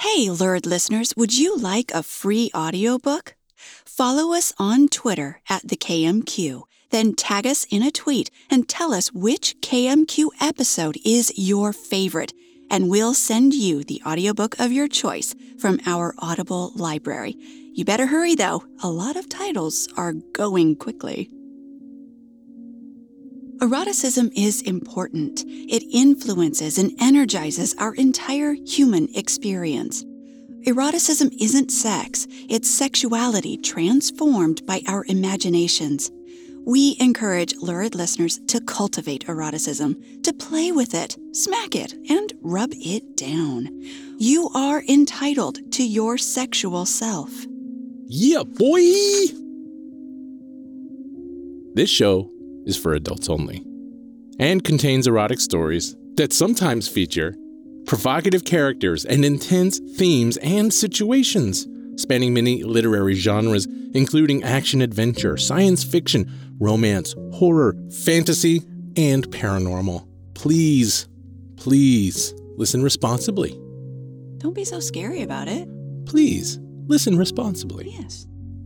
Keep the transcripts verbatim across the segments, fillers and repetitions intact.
Hey, Lurid listeners, would you like a free audiobook? Follow us on Twitter at the K M Q, then tag us in a tweet and tell us which K M Q episode is your favorite, and we'll send you the audiobook of your choice from our Audible library. You better hurry, though. A lot of titles are going quickly. Eroticism is important. It influences and energizes our entire human experience. Eroticism isn't sex, it's sexuality transformed by our imaginations. We encourage Lurid listeners to cultivate eroticism, to play with it, smack it, and rub it down. You are entitled to your sexual self. Yeah, boy! This show is for adults only and contains erotic stories that sometimes feature provocative characters and intense themes and situations, spanning many literary genres, including action-adventure, science fiction, romance, horror, fantasy, and paranormal. Please, please listen responsibly. Don't be so scary about it. Please listen responsibly. Yes.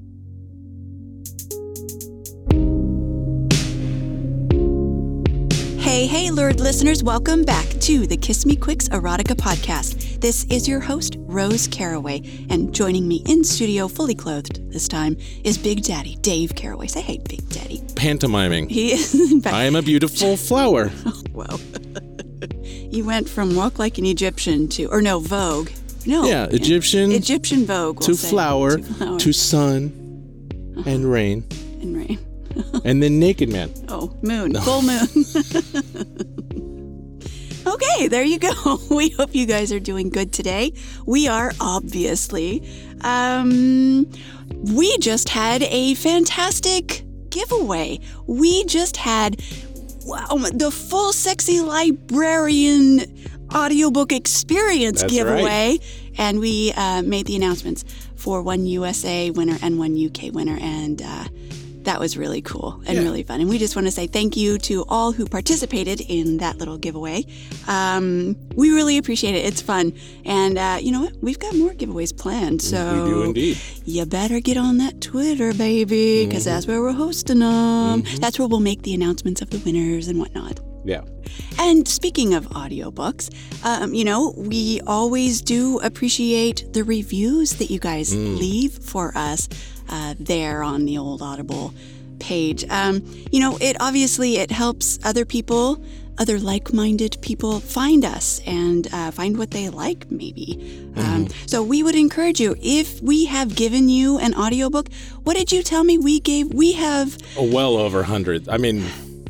Hey, hey, Lurid listeners, welcome back to the Kiss Me Quicks Erotica podcast. This is your host, Rose Caraway, and joining me in studio, fully clothed this time, is Big Daddy Dave Caraway. Say hey, Big Daddy. Pantomiming. He is, in fact. I am a beautiful flower. Oh, wow. You went from Walk Like an Egyptian to, or no, Vogue. No. Yeah, Egyptian. Egyptian Vogue, we'll to, say. flower, to flower, to sun, uh-huh. and rain. And rain. And then Naked Man. Oh, moon. No. Full moon. Okay, there you go. We hope you guys are doing good today. We are, obviously. Um, we just had a fantastic giveaway. We just had wow, the full Sexy Librarian audiobook experience That's giveaway. Right. And we uh, made the announcements for one U S A winner and one U K winner. And uh, that was really cool and yeah. really fun. And we just want to say thank you to all who participated in that little giveaway. Um, we really appreciate it. It's fun. And uh, you know what? We've got more giveaways planned. So we do indeed. You better get on that Twitter, baby, because mm-hmm. that's where we're hosting them. Mm-hmm. That's where we'll make the announcements of the winners and whatnot. Yeah. And speaking of audiobooks, um, you know, we always do appreciate the reviews that you guys mm. leave for us uh, there on the old Audible page. Um, you know, it obviously, it helps other people, other like-minded people find us and uh, find what they like, maybe. Mm-hmm. Um, so we would encourage you, if we have given you an audiobook, what did you tell me we gave? We have... Oh, well over a hundred. I mean,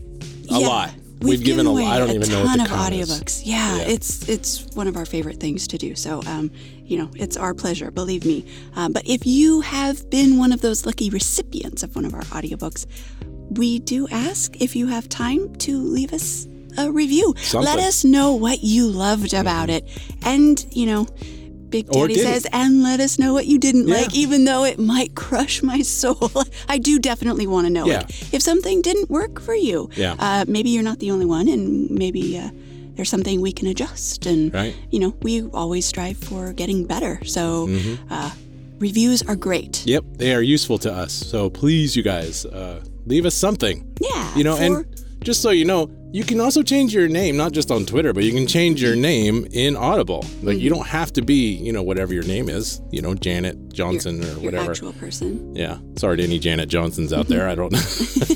a yeah. lot. We've, We've given, given away a, I don't a even ton know what the of count audiobooks. is. Yeah, yeah, it's it's one of our favorite things to do. So, um, you know, it's our pleasure, believe me. Um, but if you have been one of those lucky recipients of one of our audiobooks, we do ask if you have time to leave us a review. Something. Let us know what you loved about mm-hmm. it. And, you know, Big Daddy says, and let us know what you didn't yeah. like, even though it might crush my soul. I do definitely want to know yeah. it. If something didn't work for you, yeah. uh, maybe you're not the only one, and maybe uh, there's something we can adjust. And, right. you know, we always strive for getting better. So mm-hmm. uh, reviews are great. Yep, they are useful to us. So please, you guys, uh, leave us something. Yeah. You know, for... and just so you know, you can also change your name, not just on Twitter, but you can change your name in Audible. Like, mm-hmm. you don't have to be, you know, whatever your name is, you know, Janet Johnson your, or whatever. Your actual person. Yeah. Sorry to any Janet Johnsons out there. I don't know.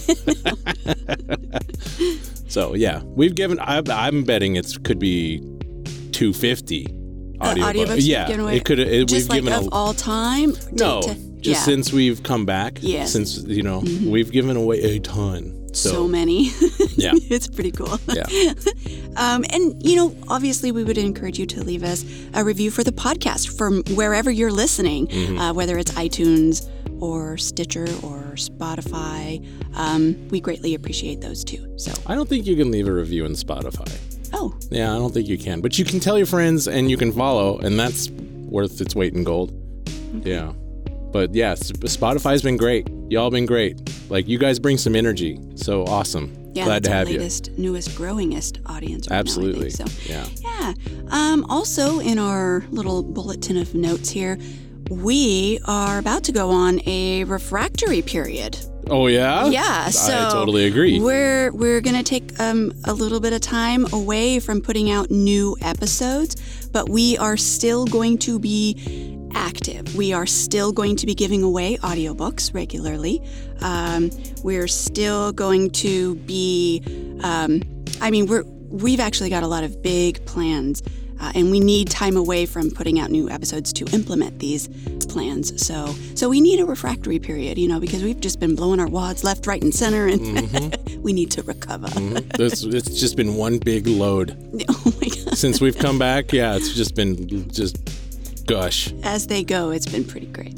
So, yeah, we've given, I, I'm betting it could be two hundred fifty audio uh, audiobooks. Yeah. Given away. It could, it, just we've like given of a, all time? No. To, to, just yeah. since we've come back. Yes. Since, you know, mm-hmm. we've given away a ton. So, so many. Yeah. It's pretty cool. Yeah. um, and, you know, obviously we would encourage you to leave us a review for the podcast from wherever you're listening, mm-hmm. uh, whether it's iTunes or Stitcher or Spotify. Um, we greatly appreciate those too. So I don't think you can leave a review in Spotify. Oh. Yeah, I don't think you can. But you can tell your friends and you can follow, and that's worth its weight in gold. Okay. Yeah. But yeah, Spotify's been great. Y'all been great. Like, you guys bring some energy. So awesome. Yeah, Glad that's to our have you. latest, newest, growingest audience right Absolutely. now, I think. So, Yeah. yeah. Um, also, in our little bulletin of notes here, we are about to go on a refractory period. Oh, yeah? Yeah, so I totally agree. We're we're gonna take um, a little bit of time away from putting out new episodes, but we are still going to be active. We are still going to be giving away audiobooks regularly. Um, we're still going to be. Um, I mean, we're we've actually got a lot of big plans. Uh, and we need time away from putting out new episodes to implement these plans. So so we need a refractory period, you know, because we've just been blowing our wads left, right, and center, and mm-hmm. we need to recover. Mm-hmm. It's, it's just been one big load. Oh, my God. Since we've come back, yeah, it's just been just gush. As they go, it's been pretty great.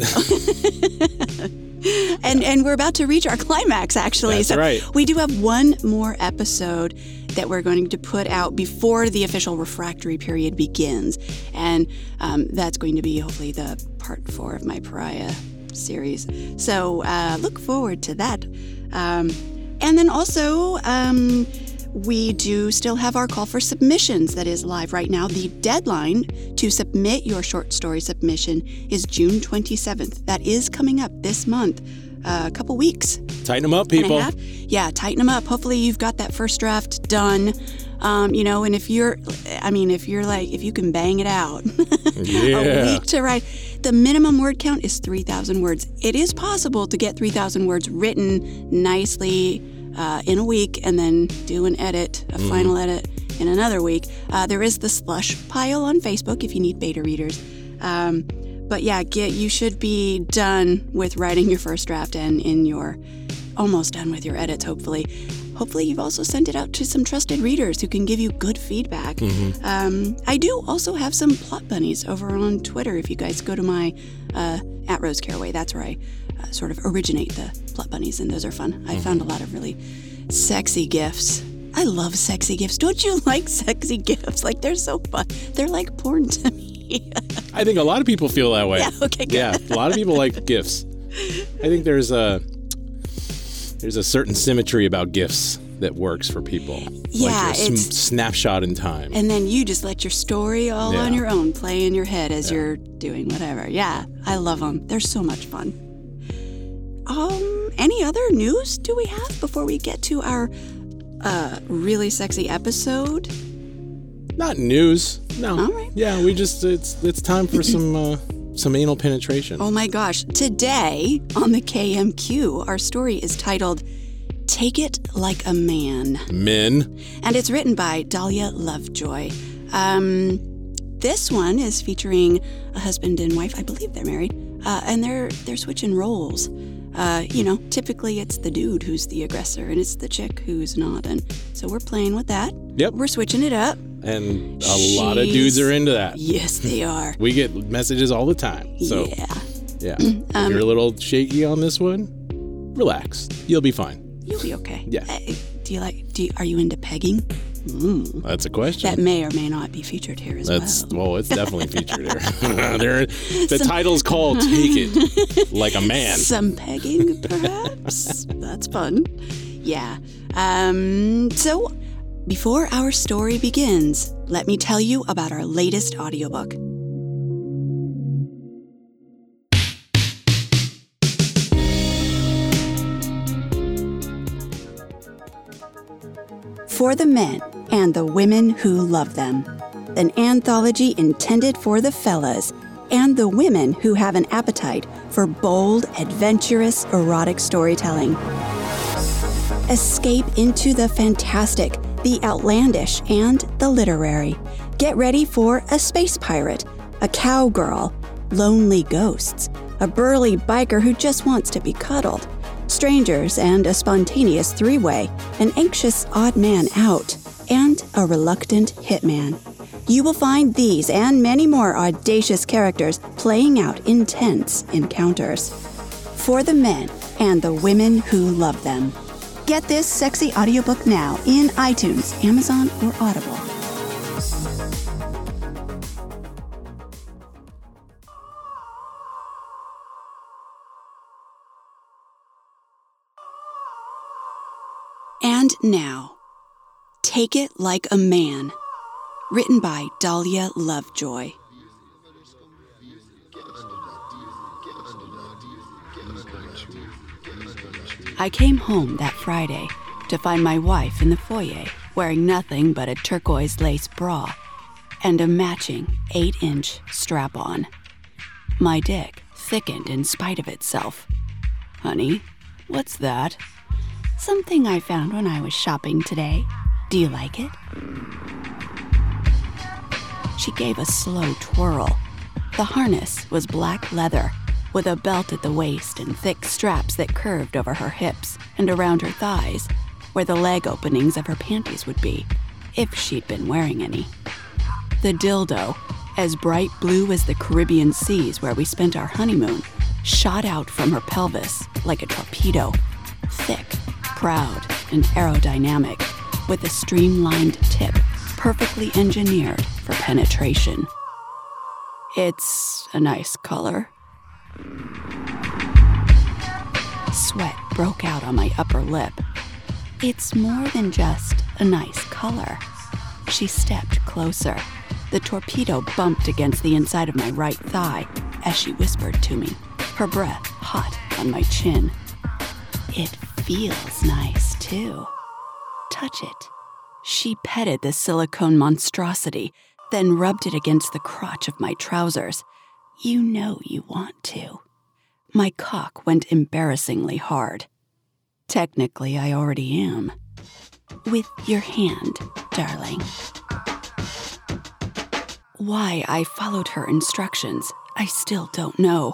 and and we're about to reach our climax, actually. That's so right. We do have one more episode that we're going to put out before the official refractory period begins. And um, that's going to be hopefully the part four of my Pariah series. So uh, look forward to that. Um, and then also, um, we do still have our call for submissions that is live right now. The deadline to submit your short story submission is June twenty-seventh. That is coming up this month, uh, a couple weeks. Tighten them up, people. Yeah, tighten them up. Hopefully you've got that first draft done. Um, you know, and if you're, I mean, if you're like, if you can bang it out yeah. a week to write, the minimum word count is three thousand words. It is possible to get three thousand words written nicely uh, in a week and then do an edit, a mm. final edit in another week. Uh, there is the slush pile on Facebook if you need beta readers. Um, but yeah, get you should be done with writing your first draft and in your almost done with your edits, hopefully. Hopefully you've also sent it out to some trusted readers who can give you good feedback. Mm-hmm. Um, I do also have some plot bunnies over on Twitter. If you guys go to my, uh, at Rose Caraway, that's where I uh, sort of originate the plot bunnies, and those are fun. Mm-hmm. I found a lot of really sexy gifs. I love sexy gifs. Don't you like sexy gifs? Like, they're so fun. They're like porn to me. I think a lot of people feel that way. Yeah, okay, good. Yeah, a lot of people like gifs. I think there's a... There's a certain symmetry about gifts that works for people. Yeah, like a it's sm- snapshot in time. And then you just let your story all yeah. on your own play in your head as yeah. you're doing whatever. Yeah, I love them. They're so much fun. Um, any other news do we have before we get to our uh, really sexy episode? Not news. No. All right. Yeah, we just it's it's time for some. Uh, Some anal penetration. Oh my gosh. Today on the K M Q, our story is titled Take It Like a Man. Men. And it's written by Dahlia Lovejoy. Um, this one is featuring a husband and wife. I believe they're married. Uh, and they're they're switching roles. Uh, you know, typically it's the dude who's the aggressor and it's the chick who's not. And so we're playing with that. Yep. We're switching it up. And a She's, lot of dudes are into that. Yes, they are. We get messages all the time. So, yeah. Yeah. If um, you're a little shaky on this one, relax. You'll be fine. You'll be okay. Yeah. Uh, do you like, do you, are you into pegging? Mm. That's a question. That may or may not be featured here as That's, well. Well, it's definitely featured here. there, the Some, title's called Take It Like a Man. Some pegging, perhaps? That's fun. Yeah. Um, so, before our story begins, let me tell you about our latest audiobook. For the Men and the Women Who Love Them, an anthology intended for the fellas and the women who have an appetite for bold, adventurous, erotic storytelling. Escape into the fantastic, the outlandish, and the literary. Get ready for a space pirate, a cowgirl, lonely ghosts, a burly biker who just wants to be cuddled, strangers and a spontaneous three-way, an anxious odd man out, and a reluctant hitman. You will find these and many more audacious characters playing out intense encounters. For the Men and the Women Who Love Them. Get this sexy audiobook now in iTunes, Amazon, or Audible. And now, Take It Like a Man, written by Dahlia Lovejoy. I came home that Friday to find my wife in the foyer wearing nothing but a turquoise lace bra and a matching eight-inch strap-on. My dick thickened in spite of itself. "Honey, what's that?" "Something I found when I was shopping today. Do you like it?" She gave a slow twirl. The harness was black leather, with a belt at the waist and thick straps that curved over her hips and around her thighs, where the leg openings of her panties would be, if she'd been wearing any. The dildo, as bright blue as the Caribbean seas where we spent our honeymoon, shot out from her pelvis like a torpedo, thick, proud, and aerodynamic, with a streamlined tip perfectly engineered for penetration. It's a nice color. Sweat broke out on my upper lip. It's more than just a nice color. She stepped closer. The torpedo bumped against the inside of my right thigh as she whispered to me, her breath hot on my chin. "It feels nice, too. Touch it." She petted the silicone monstrosity, then rubbed it against the crotch of my trousers. "You know you want to." My cock went embarrassingly hard. Technically, I already am. "With your hand, darling." Why I followed her instructions, I still don't know.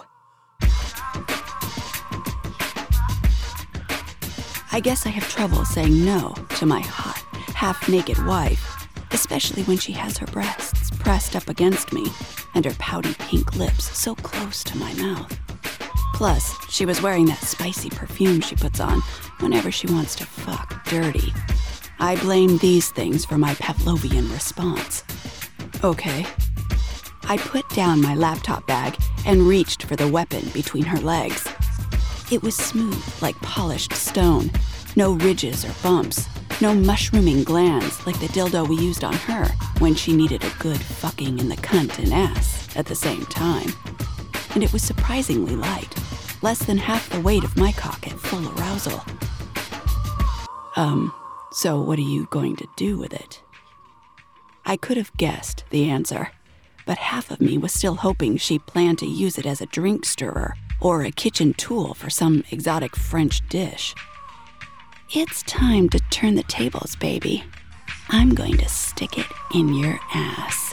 I guess I have trouble saying no to my hot, half-naked wife, especially when she has her breasts pressed up against me and her pouty pink lips so close to my mouth. Plus, she was wearing that spicy perfume she puts on whenever she wants to fuck dirty. I blame these things for my Pavlovian response. Okay. I put down my laptop bag and reached for the weapon between her legs. It was smooth like polished stone, no ridges or bumps, no mushrooming glands like the dildo we used on her when she needed a good fucking in the cunt and ass at the same time. And it was surprisingly light, less than half the weight of my cock at full arousal. Um, so what are you going to do with it? I could have guessed the answer, but half of me was still hoping she planned to use it as a drink stirrer or a kitchen tool for some exotic French dish. "It's time to turn the tables, baby. I'm going to stick it in your ass."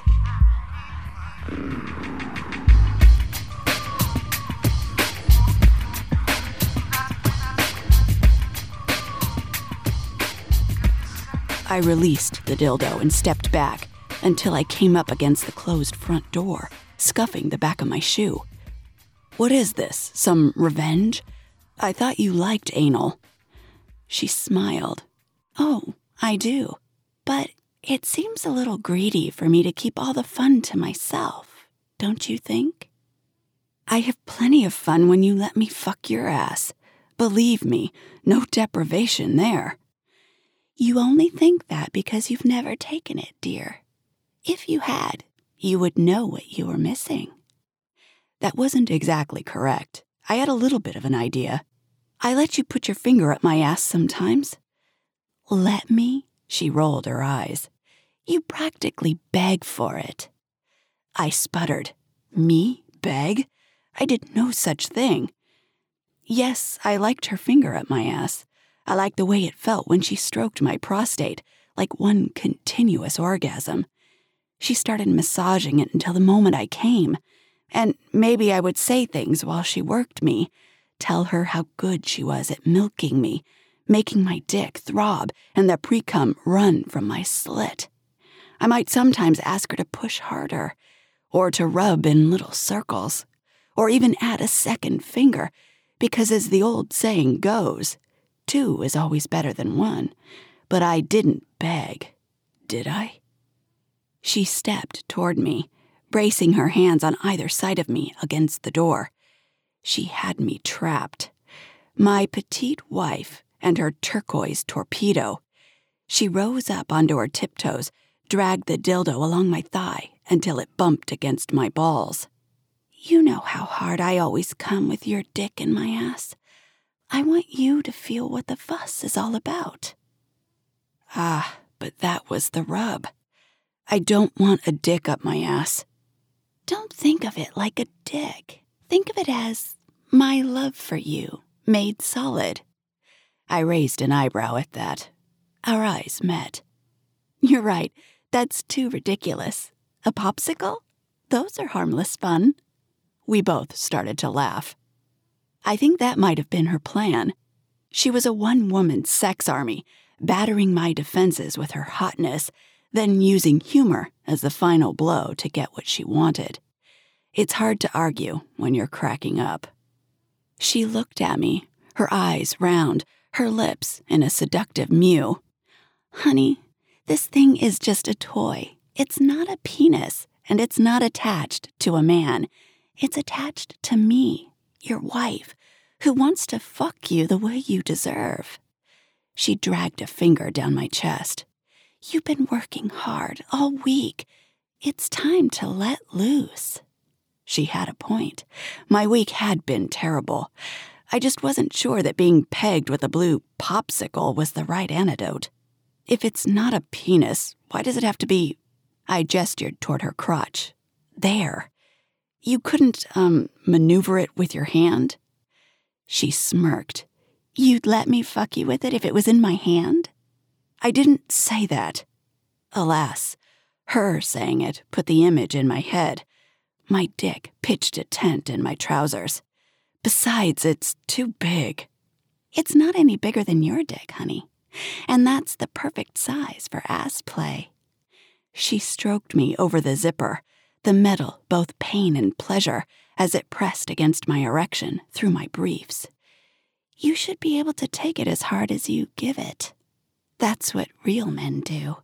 I released the dildo and stepped back until I came up against the closed front door, scuffing the back of my shoe. "What is this? Some revenge? I thought you liked anal." She smiled. "Oh, I do. But it seems a little greedy for me to keep all the fun to myself, don't you think?" "I have plenty of fun when you let me fuck your ass. Believe me, no deprivation there." "You only think that because you've never taken it, dear. If you had, you would know what you were missing." That wasn't exactly correct. I had a little bit of an idea. "I let you put your finger up my ass sometimes." "Let me?" She rolled her eyes. "You practically beg for it." I sputtered. "Me? Beg? I did no such thing." Yes, I liked her finger up my ass. I liked the way it felt when she stroked my prostate, like one continuous orgasm. She started massaging it until the moment I came, and maybe I would say things while she worked me, tell her how good she was at milking me, making my dick throb and the pre-cum run from my slit. I might sometimes ask her to push harder, or to rub in little circles, or even add a second finger, because as the old saying goes, two is always better than one, but I didn't beg, did I? She stepped toward me, bracing her hands on either side of me against the door. She had me trapped. My petite wife and her turquoise torpedo She rose up onto her tiptoes, dragged the dildo along my thigh until it bumped against my balls. You know how hard I always come with your dick in my ass. I want you to feel what the fuss is all about. Ah, but that was the rub. I don't want a dick up my ass. Don't think of it like a dick. Think of it as my love for you, made solid. I raised an eyebrow at that. Our eyes met. You're right, that's too ridiculous. A popsicle? Those are harmless fun. We both started to laugh. I think that might have been her plan. She was a one-woman sex army, battering my defenses with her hotness, then using humor as the final blow to get what she wanted. It's hard to argue when you're cracking up. She looked at me, her eyes round, her lips in a seductive mew. Honey, this thing is just a toy. It's not a penis, and it's not attached to a man. It's attached to me, your wife, who wants to fuck you the way you deserve. She dragged a finger down my chest. You've been working hard all week. It's time to let loose. She had a point. My week had been terrible. I just wasn't sure that being pegged with a blue popsicle was the right antidote. If it's not a penis, why does it have to be... I gestured toward her crotch. There. You couldn't, um, maneuver it with your hand? She smirked. You'd let me fuck you with it if it was in my hand? I didn't say that. Alas, her saying it put the image in my head. My dick pitched a tent in my trousers. Besides, it's too big. It's not any bigger than your dick, honey. And that's the perfect size for ass play. She stroked me over the zipper, the metal both pain and pleasure as it pressed against my erection through my briefs. You should be able to take it as hard as you give it. That's what real men do.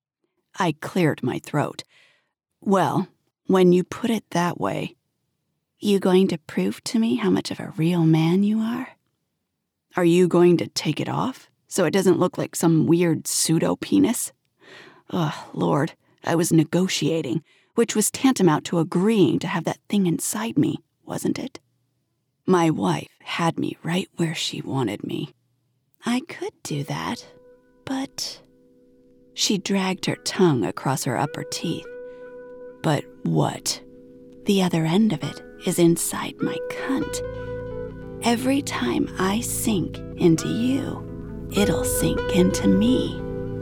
I cleared my throat. Well, when you put it that way, you going to prove to me how much of a real man you are? Are you going to take it off so it doesn't look like some weird pseudo-penis? Oh, Lord, I was negotiating, which was tantamount to agreeing to have that thing inside me, wasn't it? My wife had me right where she wanted me. I could do that, but... She dragged her tongue across her upper teeth. But what? The other end of it is inside my cunt. Every time I sink into you, it'll sink into me.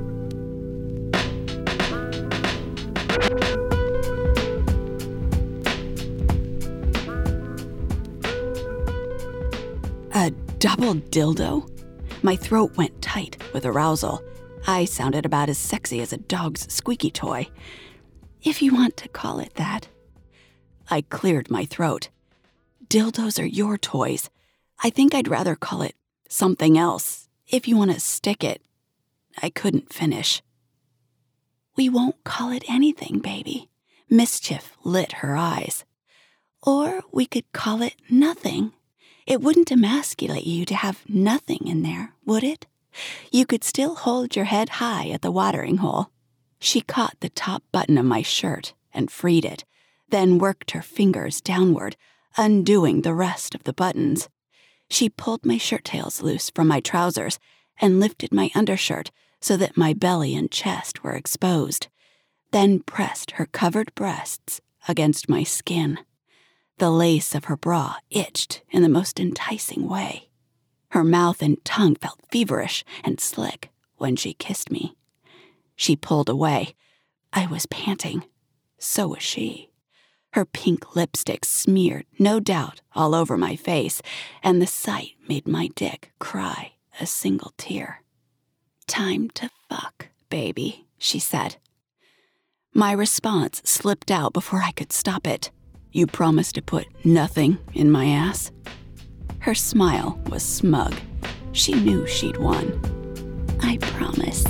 A double dildo? My throat went tight with arousal. I sounded about as sexy as a dog's squeaky toy. If you want to call it that. I cleared my throat. Dildos are your toys. I think I'd rather call it something else, if you want to stick it. I couldn't finish. We won't call it anything, baby. Mischief lit her eyes. Or we could call it nothing. It wouldn't emasculate you to have nothing in there, would it? You could still hold your head high at the watering hole. She caught the top button of my shirt and freed it, then worked her fingers downward, undoing the rest of the buttons. She pulled my shirt tails loose from my trousers and lifted my undershirt so that my belly and chest were exposed, then pressed her covered breasts against my skin. The lace of her bra itched in the most enticing way. Her mouth and tongue felt feverish and slick when she kissed me. She pulled away. I was panting. So was she. Her pink lipstick smeared, no doubt, all over my face, and the sight made my dick cry a single tear. Time to fuck, baby, she said. My response slipped out before I could stop it. You promised to put nothing in my ass? Her smile was smug. She knew she'd won. I promise.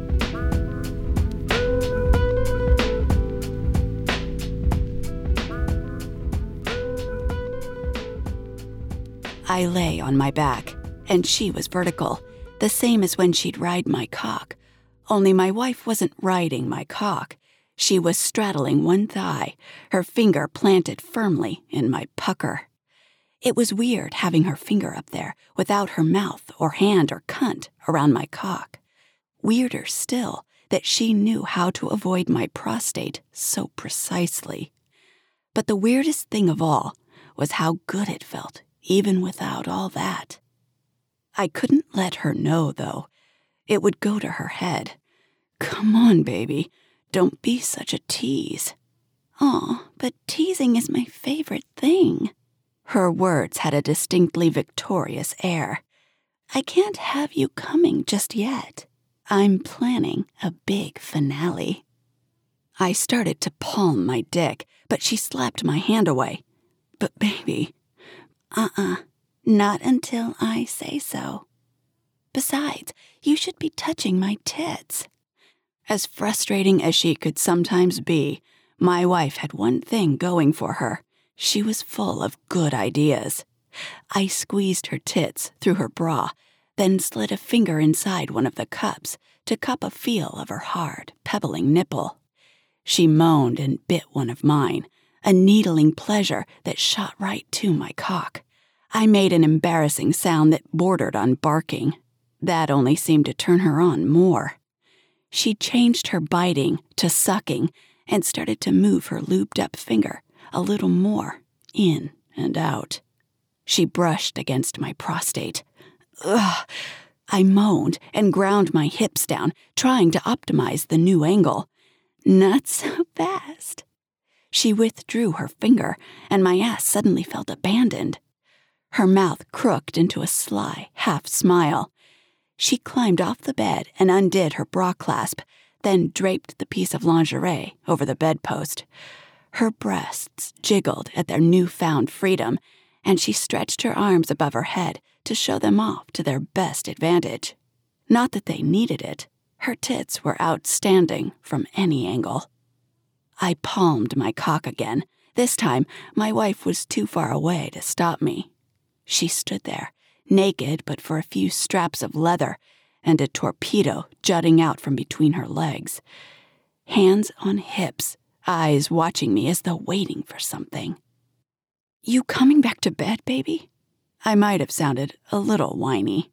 I lay on my back, and she was vertical, the same as when she'd ride my cock, Only my wife wasn't riding my cock. She was straddling one thigh, her finger planted firmly in my pucker. It was weird having her finger up there without her mouth or hand or cunt around my cock. Weirder still that she knew how to avoid my prostate so precisely. But the weirdest thing of all was how good it felt, even without all that. I couldn't let her know, though. It would go to her head. Come on, baby. Don't be such a tease. Aw, but teasing is my favorite thing. Her words had a distinctly victorious air. I can't have you coming just yet. I'm planning a big finale. I started to palm my dick, but she slapped my hand away. But baby, uh-uh, not until I say so. Besides, you should be touching my tits. As frustrating as she could sometimes be, my wife had one thing going for her. She was full of good ideas. I squeezed her tits through her bra, then slid a finger inside one of the cups to cup a feel of her hard, pebbling nipple. She moaned and bit one of mine, a needling pleasure that shot right to my cock. I made an embarrassing sound that bordered on barking. That only seemed to turn her on more. She changed her biting to sucking and started to move her lubed-up finger a little more in and out. She brushed against my prostate. Ugh! I moaned and ground my hips down, trying to optimize the new angle. Not so fast. She withdrew her finger, and my ass suddenly felt abandoned. Her mouth crooked into a sly half-smile. She climbed off the bed and undid her bra clasp, then draped the piece of lingerie over the bedpost. Her breasts jiggled at their newfound freedom, and she stretched her arms above her head to show them off to their best advantage. Not that they needed it. Her tits were outstanding from any angle. I palmed my cock again. This time, my wife was too far away to stop me. She stood there, naked but for a few straps of leather, and a torpedo jutting out from between her legs. Hands on hips, eyes watching me as though waiting for something. You coming back to bed, baby? I might have sounded a little whiny.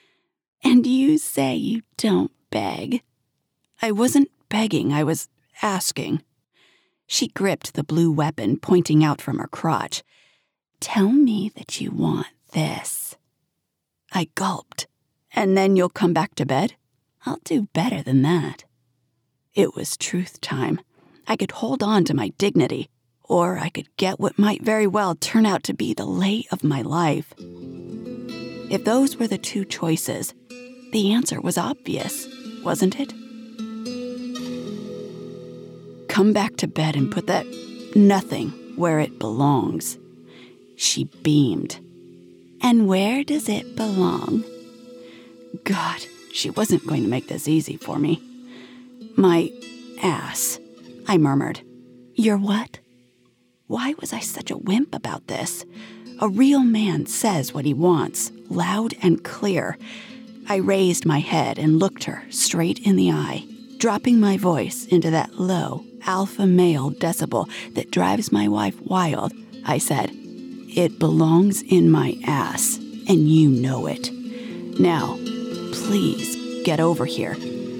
And you say you don't beg. I wasn't begging, I was asking. She gripped the blue weapon pointing out from her crotch. Tell me that you want this. I gulped. And then you'll come back to bed? I'll do better than that. It was truth time. I could hold on to my dignity, or I could get what might very well turn out to be the lay of my life. If those were the two choices, the answer was obvious, wasn't it? Come back to bed and put that nothing where it belongs. She beamed. And where does it belong? God, she wasn't going to make this easy for me. My ass, I murmured. Your what? Why was I such a wimp about this? A real man says what he wants, loud and clear. I raised my head and looked her straight in the eye, dropping my voice into that low, alpha male decibel that drives my wife wild. I said, it belongs in my ass, and you know it. Now, please get over here.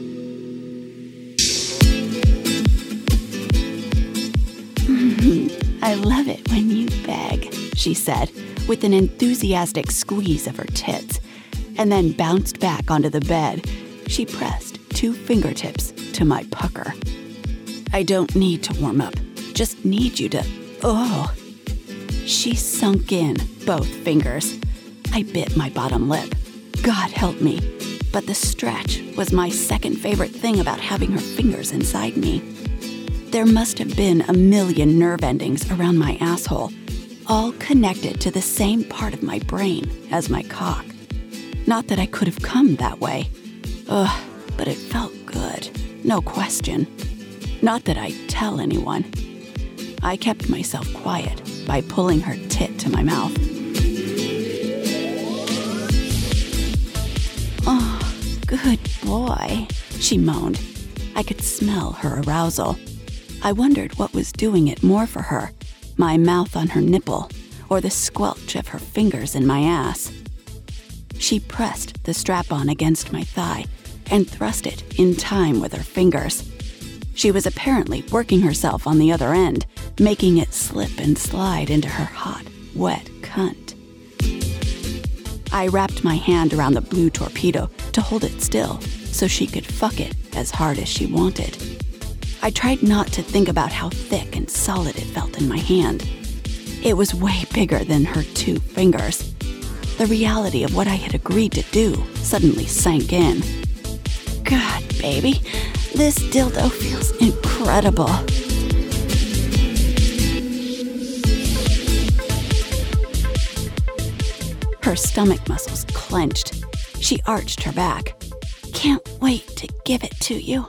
I love it when you beg, she said, with an enthusiastic squeeze of her tits, and then bounced back onto the bed. She pressed two fingertips to my pucker. I don't need to warm up, just need you to, oh. She sunk in both fingers. I bit my bottom lip. God help me, but the stretch was my second favorite thing about having her fingers inside me. There must have been a million nerve endings around my asshole, all connected to the same part of my brain as my cock. Not that I could have come that way. Ugh, but it felt good, no question. Not that I'd tell anyone. I kept myself quiet by pulling her tit to my mouth. Oh, good boy, she moaned. I could smell her arousal. I wondered what was doing it more for her, my mouth on her nipple, or the squelch of her fingers in my ass. She pressed the strap-on against my thigh and thrust it in time with her fingers. She was apparently working herself on the other end, making it slip and slide into her hot, wet cunt. I wrapped my hand around the blue torpedo to hold it still so she could fuck it as hard as she wanted. I tried not to think about how thick and solid it felt in my hand. It was way bigger than her two fingers. The reality of what I had agreed to do suddenly sank in. God, baby, this dildo feels incredible. Her stomach muscles clenched. She arched her back. Can't wait to give it to you.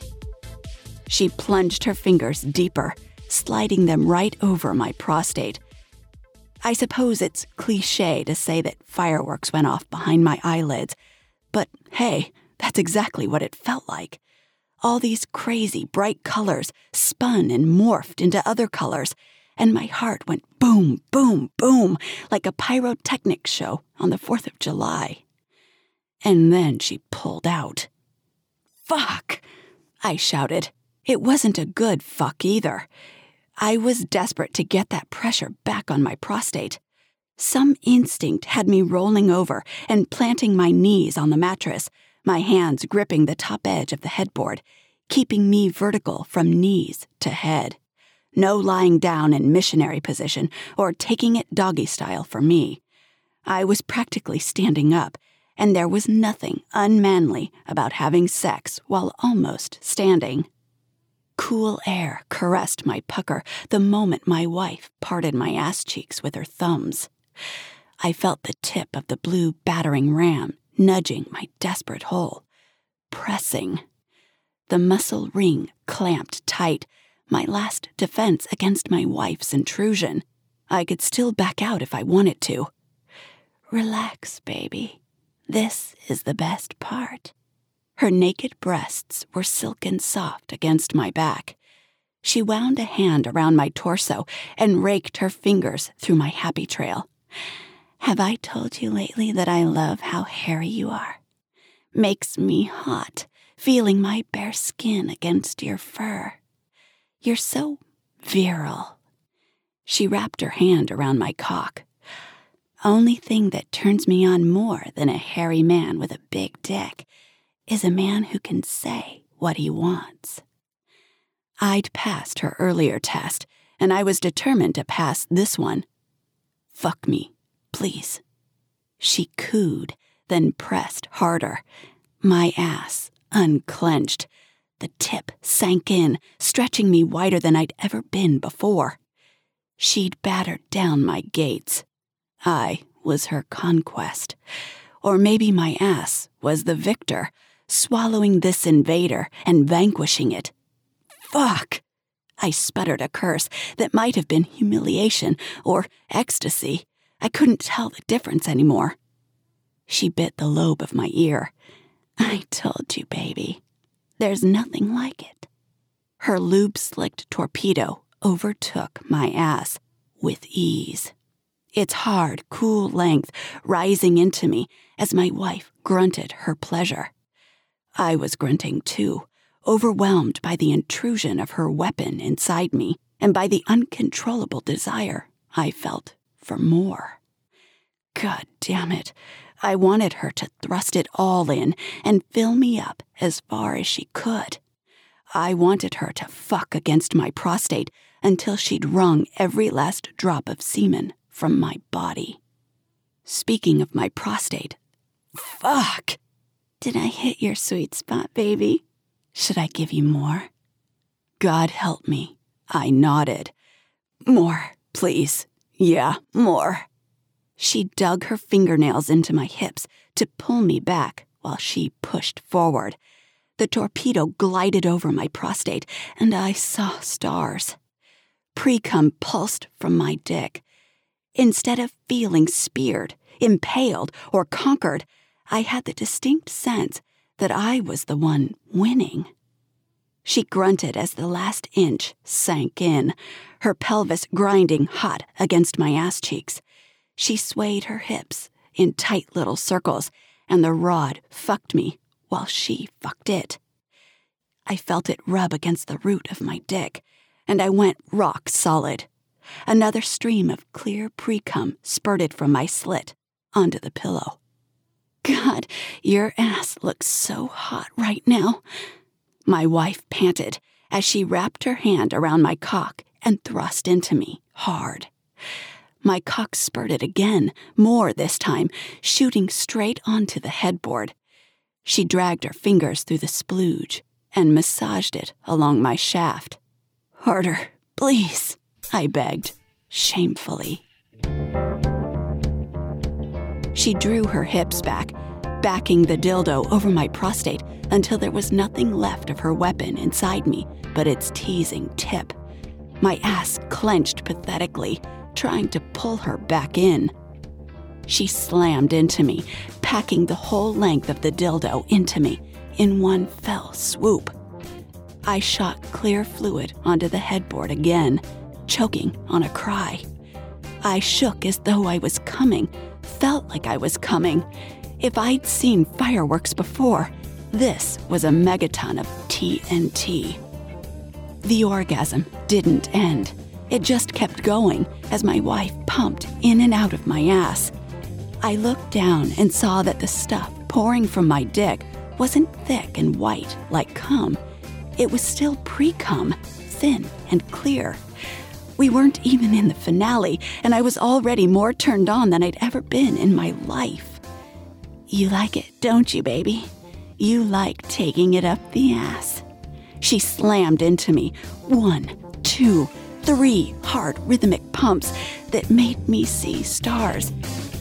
She plunged her fingers deeper, sliding them right over my prostate. I suppose it's cliché to say that fireworks went off behind my eyelids, but hey, that's exactly what it felt like. All these crazy, bright colors spun and morphed into other colors, and my heart went boom, boom, boom, like a pyrotechnics show on the fourth of July. And then she pulled out. Fuck! I shouted. It wasn't a good fuck either. I was desperate to get that pressure back on my prostate. Some instinct had me rolling over and planting my knees on the mattress, my hands gripping the top edge of the headboard, keeping me vertical from knees to head. No lying down in missionary position or taking it doggy style for me. I was practically standing up, and there was nothing unmanly about having sex while almost standing. Cool air caressed my pucker the moment my wife parted my ass cheeks with her thumbs. I felt the tip of the blue battering ram nudging my desperate hole, pressing. The muscle ring clamped tight, my last defense against my wife's intrusion. I could still back out if I wanted to. Relax, baby. This is the best part. Her naked breasts were silken soft against my back. She wound a hand around my torso and raked her fingers through my happy trail. Have I told you lately that I love how hairy you are? Makes me hot, feeling my bare skin against your fur. You're so virile. She wrapped her hand around my cock. Only thing that turns me on more than a hairy man with a big dick is a man who can say what he wants. I'd passed her earlier test, and I was determined to pass this one. Fuck me, please. She cooed, then pressed harder. My ass unclenched. The tip sank in, stretching me wider than I'd ever been before. She'd battered down my gates. I was her conquest. Or maybe my ass was the victor, swallowing this invader and vanquishing it. Fuck! I sputtered a curse that might have been humiliation or ecstasy. I couldn't tell the difference anymore. She bit the lobe of my ear. I told you, baby. There's nothing like it. Her lube-slicked torpedo overtook my ass with ease. Its hard, cool length rising into me as my wife grunted her pleasure. I was grunting too, overwhelmed by the intrusion of her weapon inside me and by the uncontrollable desire I felt for more. God damn it, I wanted her to thrust it all in and fill me up as far as she could. I wanted her to fuck against my prostate until she'd wrung every last drop of semen from my body. Speaking of my prostate, fuck! Did I hit your sweet spot, baby? Should I give you more? God help me. I nodded. More, please. Yeah, more. She dug her fingernails into my hips to pull me back while she pushed forward. The torpedo glided over my prostate, and I saw stars. Pre-cum pulsed from my dick. Instead of feeling speared, impaled, or conquered, I had the distinct sense that I was the one winning. She grunted as the last inch sank in, her pelvis grinding hot against my ass cheeks. She swayed her hips in tight little circles, and the rod fucked me while she fucked it. I felt it rub against the root of my dick, and I went rock solid. Another stream of clear pre-cum spurted from my slit onto the pillow. God, your ass looks so hot right now, my wife panted as she wrapped her hand around my cock and thrust into me hard. My cock spurted again, more this time, shooting straight onto the headboard. She dragged her fingers through the splooge and massaged it along my shaft. Harder, please, I begged, shamefully. She drew her hips back, backing the dildo over my prostate until there was nothing left of her weapon inside me but its teasing tip. My ass clenched pathetically, trying to pull her back in. She slammed into me, packing the whole length of the dildo into me in one fell swoop. I shot clear fluid onto the headboard again, choking on a cry. I shook as though I was coming, felt like I was coming. If I'd seen fireworks before, this was a megaton of T N T. The orgasm didn't end. It just kept going as my wife pumped in and out of my ass. I looked down and saw that the stuff pouring from my dick wasn't thick and white like cum. It was still pre-cum, thin and clear. We weren't even in the finale, and I was already more turned on than I'd ever been in my life. You like it, don't you, baby? You like taking it up the ass. She slammed into me, one, two, three hard rhythmic pumps that made me see stars.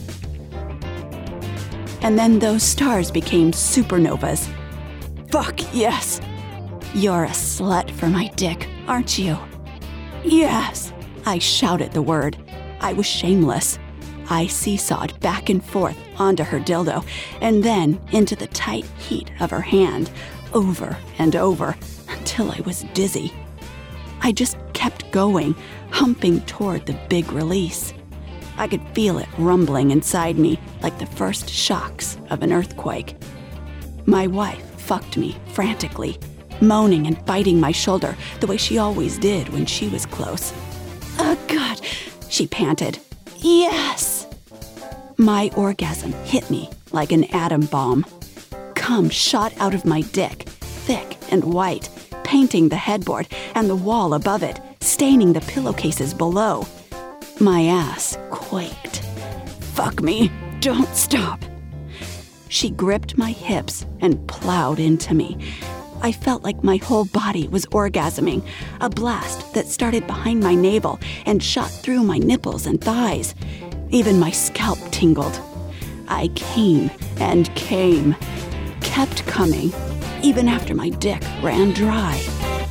And then those stars became supernovas. Fuck yes! You're a slut for my dick, aren't you? Yes! I shouted the word. I was shameless. I seesawed back and forth onto her dildo, and then into the tight heat of her hand, over and over, until I was dizzy. I just kept going, humping toward the big release. I could feel it rumbling inside me like the first shocks of an earthquake. My wife fucked me frantically, moaning and biting my shoulder the way she always did when she was close. Oh, God, she panted. Yes! My orgasm hit me like an atom bomb. Cum shot out of my dick, thick and white, painting the headboard and the wall above it, staining the pillowcases below. My ass quaked. Fuck me, don't stop. She gripped my hips and plowed into me. I felt like my whole body was orgasming, a blast that started behind my navel and shot through my nipples and thighs. Even my scalp tingled. I came and came, kept coming, even after my dick ran dry.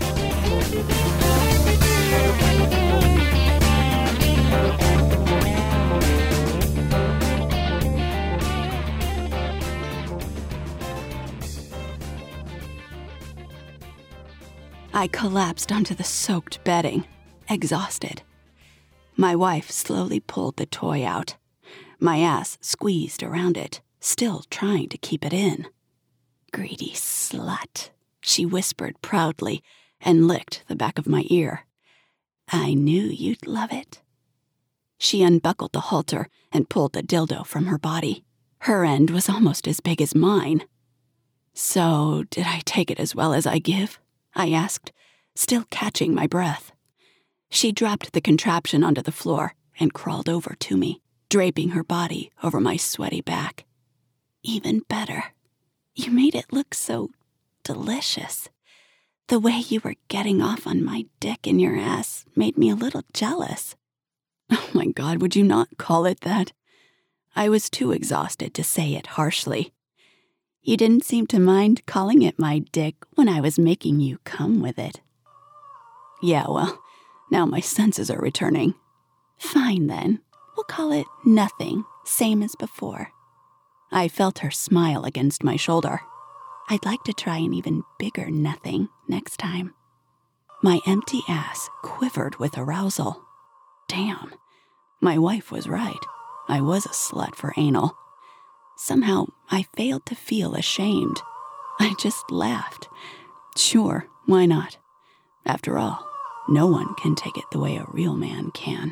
I collapsed onto the soaked bedding, exhausted. My wife slowly pulled the toy out. My ass squeezed around it, still trying to keep it in. Greedy slut, she whispered proudly and licked the back of my ear. I knew you'd love it. She unbuckled the halter and pulled the dildo from her body. Her end was almost as big as mine. So, did I take it as well as I give? I asked, still catching my breath. She dropped the contraption onto the floor and crawled over to me, draping her body over my sweaty back. Even better. You made it look so delicious. The way you were getting off on my dick in your ass made me a little jealous. Oh my God, would you not call it that? I was too exhausted to say it harshly. You didn't seem to mind calling it my dick when I was making you come with it. Yeah, well, now my senses are returning. Fine then, we'll call it nothing, same as before. I felt her smile against my shoulder. I'd like to try an even bigger nothing next time. My empty ass quivered with arousal. Damn, my wife was right. I was a slut for anal. Somehow, I failed to feel ashamed. I just laughed. Sure, why not? After all, no one can take it the way a real man can.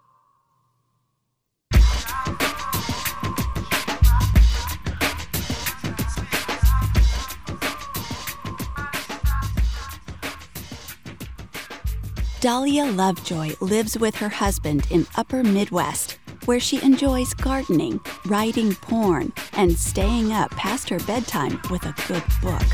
Dahlia Lovejoy lives with her husband in Upper Midwest, where she enjoys gardening, writing porn, and staying up past her bedtime with a good book.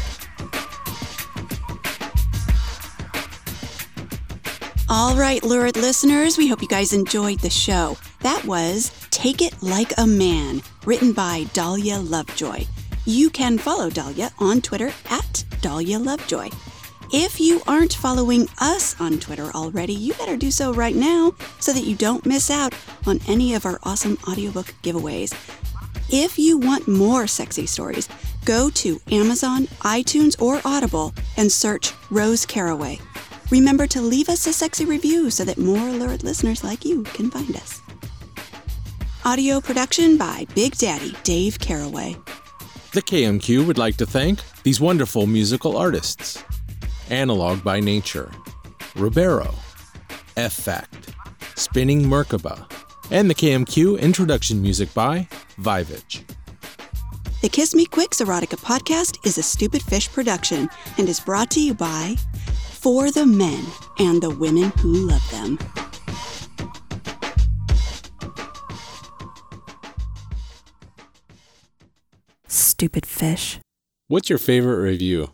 All right, Lurid listeners, we hope you guys enjoyed the show. That was Take It Like a Man, written by Dahlia Lovejoy. You can follow Dahlia on Twitter at Dahlia Lovejoy. If you aren't following us on Twitter already, you better do so right now so that you don't miss out on any of our awesome audiobook giveaways. If you want more sexy stories, go to Amazon, iTunes, or Audible and search Rose Caraway. Remember to leave us a sexy review so that more Lurid listeners like you can find us. Audio production by Big Daddy Dave Caraway. The K M Q would like to thank these wonderful musical artists. Analog by Nature, Ribeiro, F-Fact, Spinning Merkaba, and the K M Q introduction music by Vivage. The Kiss Me Quicks Erotica podcast is a Stupid Fish production and is brought to you by For the Men and the Women Who Love Them. Stupid fish. What's your favorite review?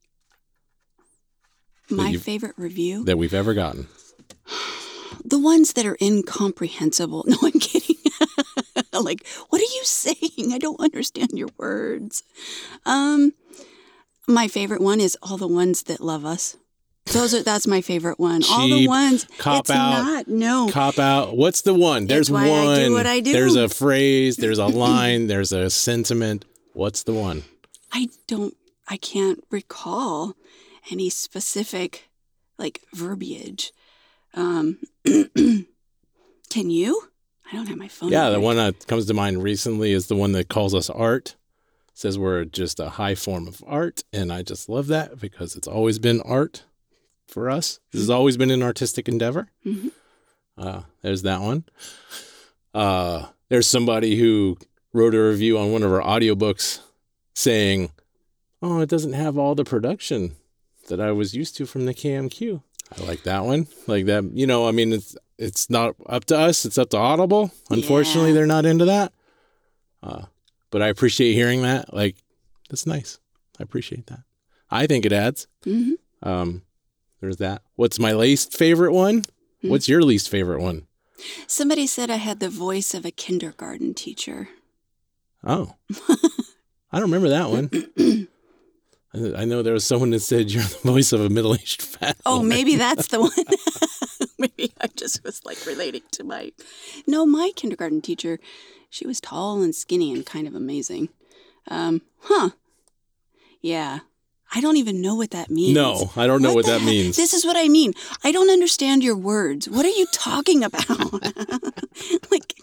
My favorite review? That we've ever gotten. The ones that are incomprehensible. No, I'm kidding. Like, what are you saying? I don't understand your words. Um, my favorite one is all the ones that love us. Those are that's my favorite one. Cheap, all the ones. Cop it's out. Not, no. Cop out. What's the one? There's it's why one. I do what I do. There's a phrase. There's a line. There's a sentiment. What's the one? I don't. I can't recall any specific, like, verbiage. Um, can you? I don't have my phone. Yeah, here. the one that comes to mind recently is the one that calls us art. Says we're just a high form of art, and I just love that because it's always been art for us. This has always been an artistic endeavor. Mm-hmm. Uh, there's that one. Uh, there's somebody who wrote a review on one of our audiobooks saying, oh, it doesn't have all the production that I was used to from the K M Q. I like that one. Like that, you know, I mean, it's it's not up to us. It's up to Audible. Unfortunately, yeah. They're not into that. Uh, but I appreciate hearing that. Like, that's nice. I appreciate that. I think it adds. Mm-hmm. Um, there's that. What's my least favorite one? Mm-hmm. What's your least favorite one? Somebody said I had the voice of a kindergarten teacher. Oh. I don't remember that one. I know there was someone that said you're the voice of a middle-aged fat Oh, woman. maybe that's the one. Maybe I just was like relating to my... No, my kindergarten teacher, she was tall and skinny and kind of amazing. Um, huh. Yeah. I don't even know what that means. No, I don't know what, what that heck? means. This is what I mean. I don't understand your words. What are you talking about? Like...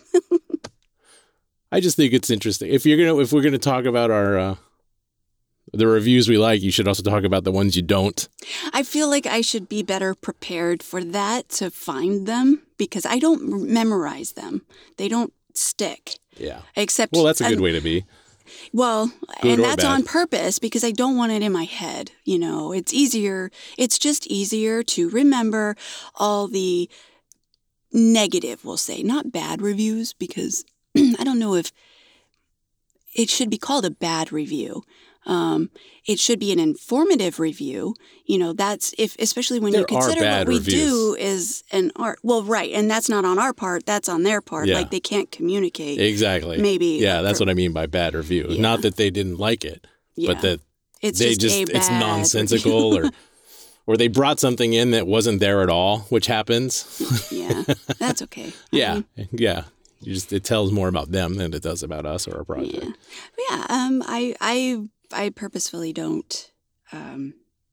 I just think it's interesting. If you're gonna, if we're gonna talk about our uh, the reviews we like, you should also talk about the ones you don't. I feel like I should be better prepared for that to find them because I don't memorize them. They don't stick. Yeah. Except. Well, that's a good I, way to be. Well, good and that's bad. on purpose because I don't want it in my head. You know, it's easier. It's just easier to remember all the negative, we'll say, not bad reviews because. I don't know if it should be called a bad review. Um, it should be an informative review. You know, that's if, especially when there you consider what we reviews. do is an art. Well, right. And that's not on our part. That's on their part. Yeah. Like they can't communicate. Exactly. Maybe. Yeah. That's what I mean by bad review. Yeah. Not that they didn't like it, yeah. but that it's they just, just, a it's bad nonsensical review. or, or they brought something in that wasn't there at all, which happens. Yeah. That's okay. yeah. I mean, yeah. You just, it tells more about them than it does about us or our project. Yeah. Yeah. Um, I, I I purposefully don't um,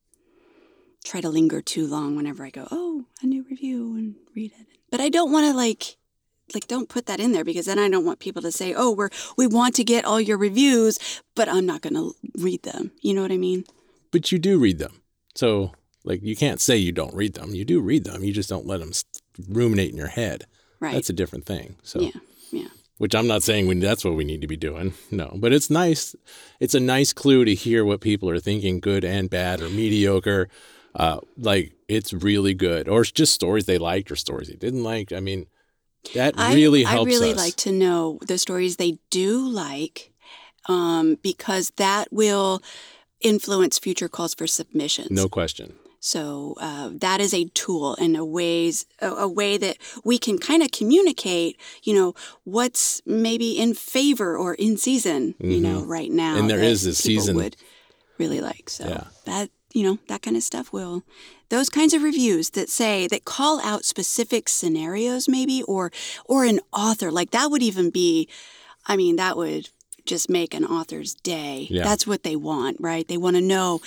try to linger too long whenever I go, oh, a new review and read it. But I don't want to like, like, don't put that in there because then I don't want people to say, oh, we're, we want to get all your reviews, but I'm not going to read them. You know what I mean? But you do read them. So, like, you can't say you don't read them. You do read them. You just don't let them ruminate in your head. Right. That's a different thing. So, yeah, yeah. Which I'm not saying we, that's what we need to be doing. No, but it's nice. It's a nice clue to hear what people are thinking, good and bad or mediocre. Uh, like, it's really good. Or it's just stories they liked or stories they didn't like. I mean, that really I, helps us. I really us. like to know the stories they do like um, because that will influence future calls for submissions. No question. So uh, that is a tool and a ways a, a way that we can kind of communicate, you know, what's maybe in favor or in season, mm-hmm. you know, right now. And there is this season would really like. So yeah. that, you know, that kind of stuff will, those kinds of reviews that say, that call out specific scenarios maybe, or, or an author, like that would even be, I mean, that would just make an author's day. Yeah. That's what they want, right? They want to know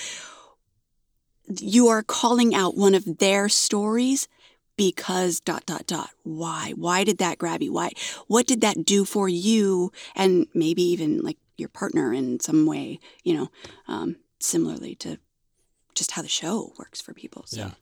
you are calling out one of their stories because dot, dot, dot. Why? Why did that grab you? Why? What did that do for you? And maybe even like your partner in some way, you know, um, similarly to just how the show works for people. So. Yeah.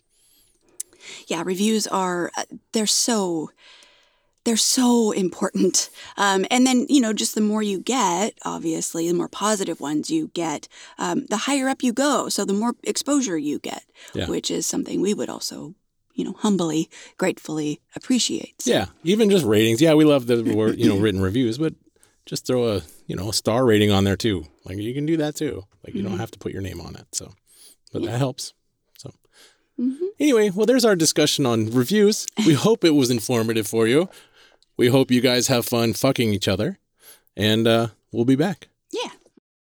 Yeah, reviews are, they're so... They're so important. Um, and then, you know, just the more you get, obviously, the more positive ones you get, um, the higher up you go. So the more exposure you get, yeah. which is something we would also, you know, humbly, gratefully appreciate. So. Yeah, even just ratings. Yeah, we love the, you know, written reviews, but just throw a, you know, a star rating on there too. Like you can do that too. Like you mm-hmm. don't have to put your name on it. So, but yeah. that helps. So mm-hmm. anyway, well, there's our discussion on reviews. We hope it was informative for you. We hope you guys have fun fucking each other, and uh, we'll be back.